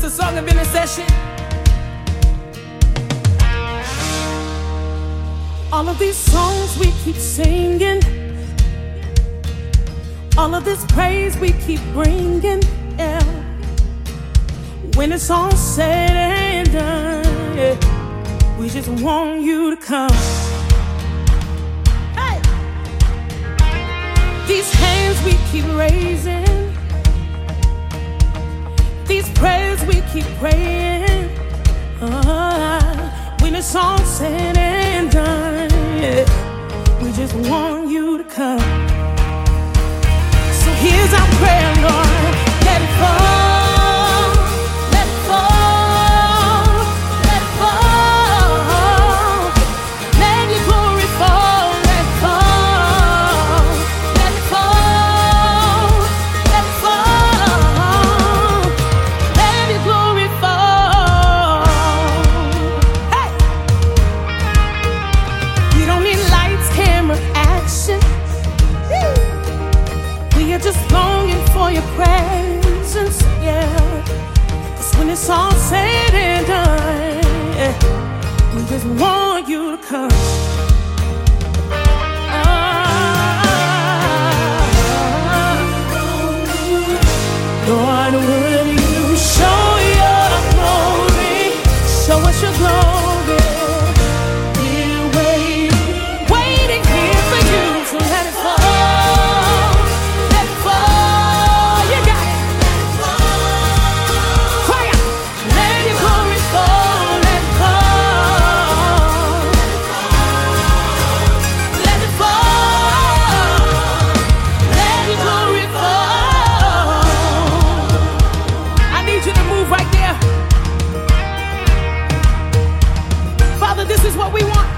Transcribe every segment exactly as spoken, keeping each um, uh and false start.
a song of intercession. All of these songs we keep singing, all of this praise we keep bringing, yeah. When it's all said and done, yeah, we just want you to come. Hey! These hands we keep raising, these prayers we keep praying, uh, when it's all said and done, yeah, we just want you to come. So here's our prayer, Lord. Let it fall, let it fall, let it fall. Let your glory fall, let it fall, let it fall, let it fall. Let your glory fall. Hey! We don't need lights, camera, action. We are just longing for your presence, yeah. 'Cause when it's all said and done, yeah, we just want you to come. Ah, Lord, will you show your glory? Show us your glory. We're waiting, waiting here for you to let it fall. This is what we want.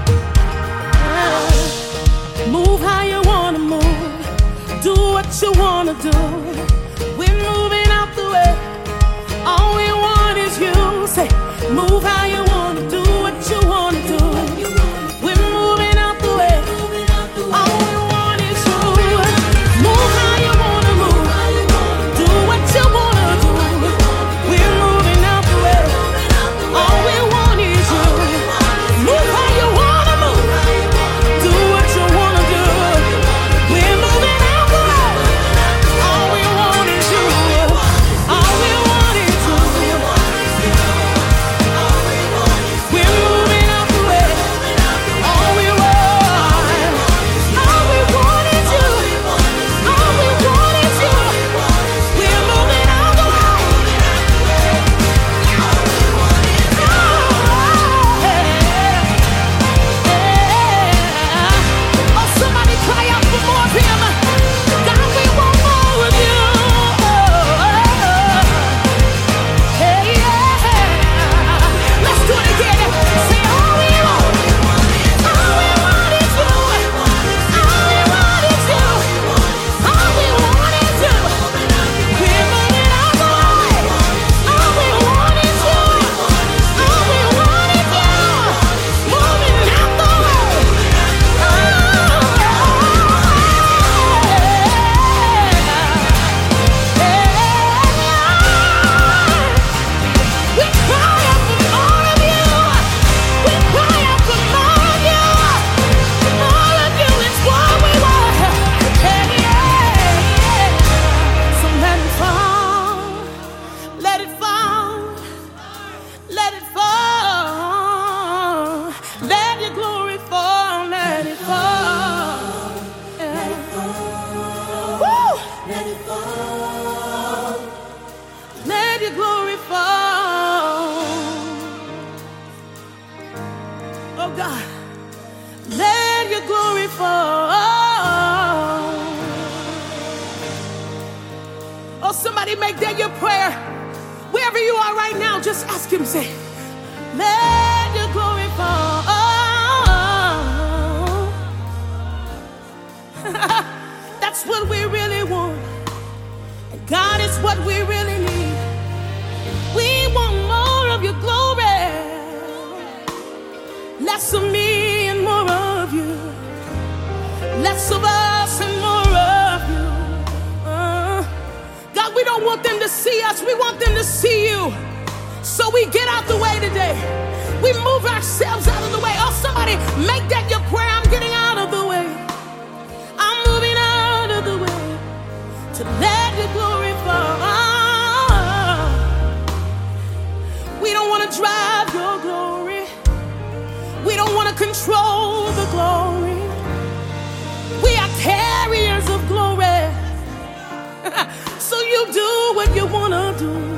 Move how you wanna move. Do what you wanna do. We're moving out the way. All we want is you. Say, move how you wanna do what you wanna do. We're moving out the way. All we want is you. Move how you wanna move. Do what you wanna do. We're moving out the way. All we want is you. Move how you wanna move. Do what you wanna do. We're moving out the way. All we want is you. All we want is you. We're moving out the way. All we want, all we want is you. All we want is you. We're moving out the way. Oh, somebody cry out for more of him. God, we want more of you. Hey, yeah. Let's do it again. Say, all we want, all we want is you. All we want is you. All we want is you. We're moving out the way. All we want is you. All we want is you. Moving out the way. We cry out for more of you. We cry out for more of you. More of you is what we want. Hey, yeah. So let it fall. Let it fall. Let it fall. Let your glory fall. Let it fall. Yeah. Woo! Let it fall. Let your glory fall. Oh God. Let your glory fall. Oh, somebody make that your prayer. Wherever you are right now, just ask him, say, let your glory fall. That's what we really want. And God is what we really need. We want more of your glory. Less of me and more of you. Less of us and more of you. Uh, God, we don't want them to see us. We want them to see you. So we get out the way today. We move ourselves out of the way. Oh, somebody make that your prayer. I'm getting out of the way. I'm moving out of the way to let your glory fall. We don't want to drive your glory. We don't want to control the glory. We are carriers of glory. So you do what you want to do.